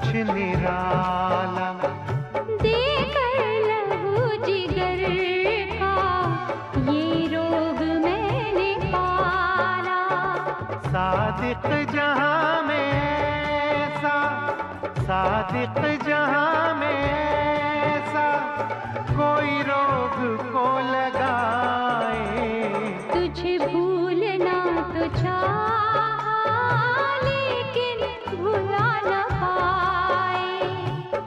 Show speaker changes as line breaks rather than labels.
निराला।
देकर लहू जिगर का ये रोग मैंने पाला।
सादिक जहां में सा, सादिक जहां में सा कोई